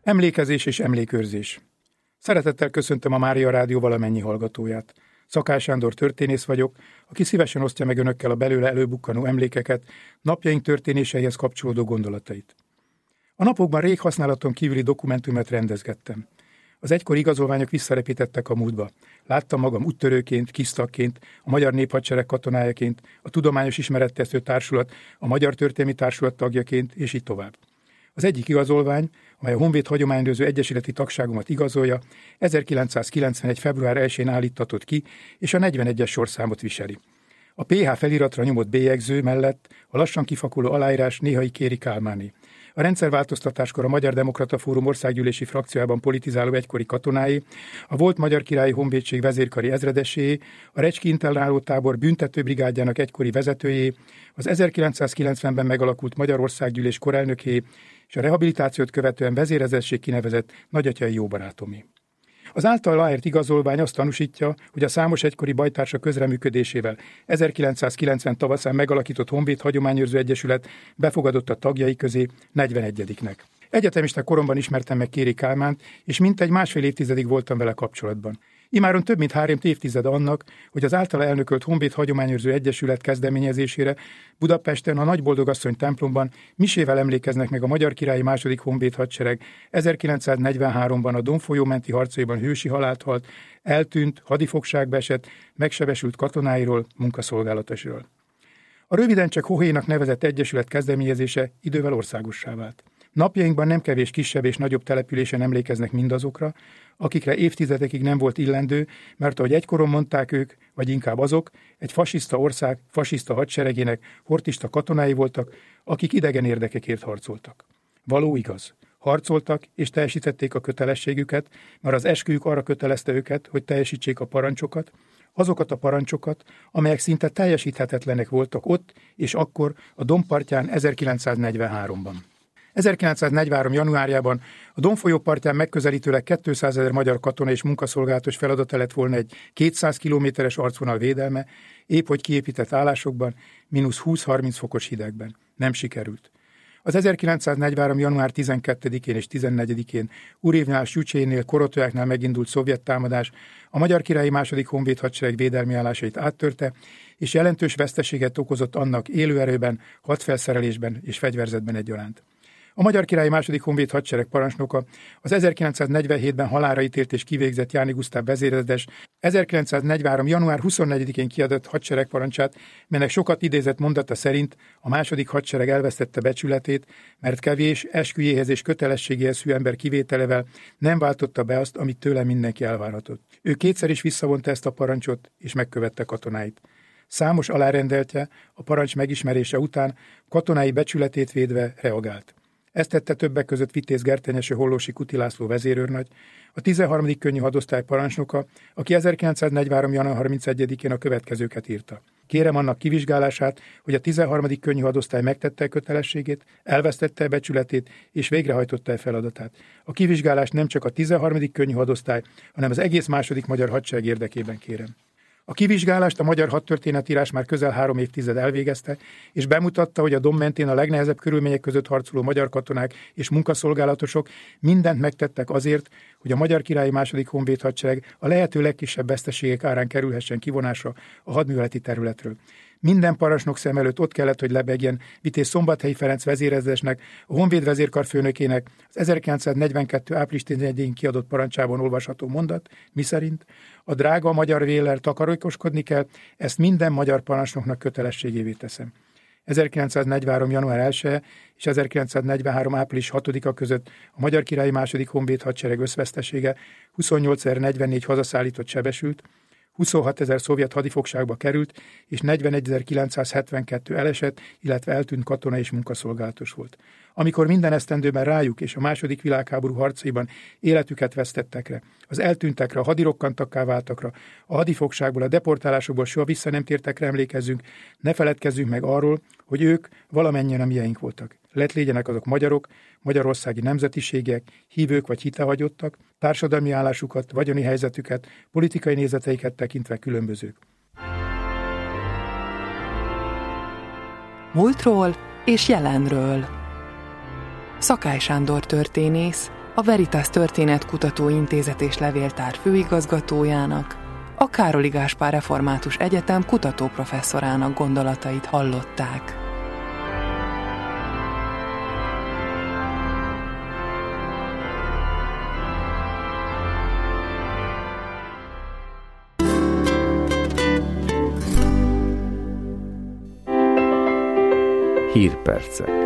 Emlékezés és emlékőrzés. Szeretettel köszöntöm a Mária Rádió valamennyi hallgatóját. Szakály Sándor történész vagyok, aki szívesen osztja meg önökkel a belőle előbukkanó emlékeket, napjaink történéseihez kapcsolódó gondolatait. A napokban rég használaton kívüli dokumentumot rendezgettem. Az egykori igazolványok visszarepítettek a múltba. Láttam magam úttörőként, kisztakként, a Magyar Néphadsereg katonájaként, a Tudományos Ismeretterjesztő Társulat, a Magyar Történelmi Társulat tagjaként, és így tovább. Az egyik igazolvány, amely a Honvéd Hagyományőrző Egyesületi tagságomat igazolja, 1991. február 1-én állíttatott ki, és a 41-es sorszámot viseli. A PH feliratra nyomott bélyegző mellett a lassan kifakuló aláírás néhai Kéri Kálmáné. A rendszerváltoztatáskor a Magyar Demokrata Fórum országgyűlési frakciójában politizáló egykori katonái, a volt Magyar Királyi Honvédség vezérkari ezredeséé, a Recski internáló tábor büntetőbrigádjának egykori vezetőjé, az 1990-ben megalakult Magyar Országgyűlés korelnöké és a rehabilitációt követően vezérezredség kinevezett nagyatyai jóbarátomé. Az által aláírt igazolvány azt tanúsítja, hogy a számos egykori bajtársa közreműködésével 1990 tavaszán megalakított Honvéd Hagyományőrző Egyesület befogadott a tagjai közé 41-nek. Egyetemista koromban ismertem meg Kéri Kálmánt, és mintegy másfél évtizedig voltam vele kapcsolatban. Imáron több mint 3 évtized annak, hogy az általa elnökölt Honvéd Hagyományőrző Egyesület kezdeményezésére Budapesten a Nagyboldogasszony templomban misével emlékeznek meg a Magyar Királyi II. Honvéd Hadsereg 1943-ban a Don folyó menti harcaiban hősi halált halt, eltűnt, hadifogságba esett, megsebesült katonáiról, munkaszolgálatosról. A röviden csak Hohénak nevezett egyesület kezdeményezése idővel országossá vált. Napjainkban nem kevés kisebb és nagyobb településen emlékeznek mindazokra, akikre évtizedekig nem volt illendő, mert ahogy egykoron mondták ők, vagy inkább azok, egy fasiszta ország fasiszta hadseregének hortista katonái voltak, akik idegen érdekekért harcoltak. Való igaz. Harcoltak és teljesítették a kötelességüket, mert az esküjük arra kötelezte őket, hogy teljesítsék a parancsokat, azokat a parancsokat, amelyek szinte teljesíthetetlenek voltak ott és akkor a Don partján 1943-ban. 1943. januárjában a Don folyó partján megközelítőleg 200 000 magyar katona és munkaszolgálatos feladata lett volna egy 200 kilométeres arcvonal védelme, épp hogy kiépített állásokban, mínusz 20-30 fokos hidegben. Nem sikerült. Az 1943. január 12-én és 14-én Urévnál, Sücsénél, Korotolyáknál megindult szovjet támadás a Magyar Királyi II. Honvéd Hadsereg védelmi állásait áttörte, és jelentős veszteséget okozott annak élőerőben, hadfelszerelésben és fegyverzetben egyaránt. A Magyar Királyi II. Honvéd Hadsereg parancsnoka, az 1947-ben halálra ítélt és kivégzett Jáni Gusztáv vezérezredes 1943. január 24-én kiadott hadseregparancsát, melynek sokat idézett mondata szerint a II. Hadsereg elvesztette becsületét, mert kevés, esküjéhez és kötelességéhez hű ember kivételevel nem váltotta be azt, amit tőle mindenki elvárhatott. Ő kétszer is visszavonta ezt a parancsot, és megkövette katonáit. Számos alárendeltje a parancs megismerése után katonái becsületét védve reagált. Ezt tette többek között Vitéz Gertenyeső Hollósi Kuti László vezérőrnagy, a 13. könnyű hadosztály parancsnoka, aki 1943. január 31-én a következőket írta. Kérem annak kivizsgálását, hogy a 13. könnyű hadosztály megtette a kötelességét, elvesztette a becsületét és végrehajtotta a feladatát. A kivizsgálást nem csak a 13. könnyű hadosztály, hanem az egész II. Magyar hadsereg érdekében kérem. A kivizsgálást a magyar hadtörténetírás már közel 3 évtized elvégezte, és bemutatta, hogy a Don mentén a legnehezebb körülmények között harcoló magyar katonák és munkaszolgálatosok mindent megtettek azért, hogy a Magyar Királyi II. Honvéd Hadsereg a lehető legkisebb veszteségek árán kerülhessen kivonásra a hadműveleti területről. Minden parancsnok szem előtt ott kellett, hogy lebegjen Vitéz Szombathelyi Ferenc vezérezredesnek, a Honvéd vezérkar főnökének az 1942. április 11-én kiadott parancsában olvasható mondat, miszerint a drága magyar véllel takarékoskodni kell, ezt minden magyar parancsnoknak kötelességévé teszem. 1943. január 1 és 1943. április 6-a között a Magyar Királyi II. Honvéd Hadsereg összvesztesége 28.044 hazaszállított sebesült, 26 000 szovjet hadifogságba került, és 41.972 elesett, illetve eltűnt katona és munkaszolgálatos volt. Amikor minden esztendőben rájuk és a II. Világháború harcaiban életüket vesztettekre, az eltűntekre, a hadirokkantakká váltakra, a hadifogságból, a deportálásokból soha vissza nem tértekre emlékezzünk, ne feledkezzünk meg arról, hogy ők valamennyien a mieink voltak. Legyenek azok magyarok, magyarországi nemzetiségek, hívők vagy hitehagyottak, társadalmi állásukat, vagyoni helyzetüket, politikai nézeteiket tekintve különbözők. Múltról és jelenről. Szakály Sándor történész a Veritas Történetkutató Intézet és Levéltár főigazgatójának, a Károli Gáspár Református Egyetem kutatóprofesszorának gondolatait hallották. Hírpercek.